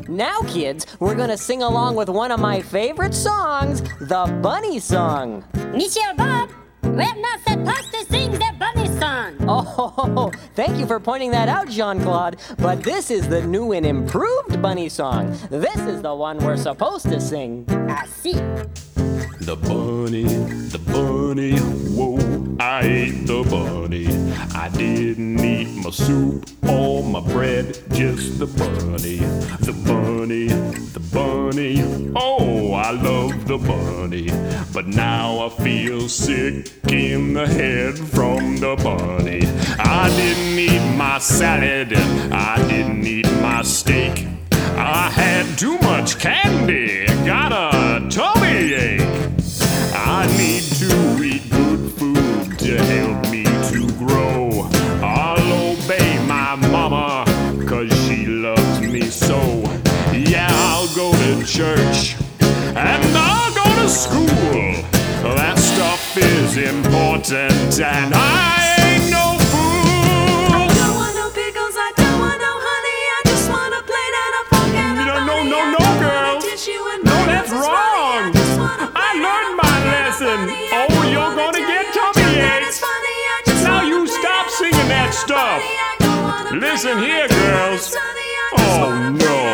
Now, kids, we're gonna sing along with one of my favorite songs, the Bunny Song. Monsieur Bob, we're not supposed to sing the Bunny Song. Oh, thank you for pointing that out, Jean-Claude. But this is the new and improved Bunny Song. This is the one we're supposed to sing. I see. The bunny, whoa, I ate the bunny. I didn't eat my soup or my bread, just the bunny, oh, I love the bunny. But now I feel sick in the head from the bunny. I didn't eat my salad, I didn't eat my steak. I had too much candy, got a tummy ache. I need to eat good food to help me to grow. I'll obey my mama, 'cause she loves me so. Yeah, I'll go to church and I'll go to school. That stuff is important and I ain't no fool. I don't want no pickles, I don't want no honey. I just want a plate and a fork and a bunny. No, girl. No, that's wrong. I learned my lesson. Oh, you're gonna get tummy aches. Now you stop singing that stuff. Listen here, girls. Oh, no.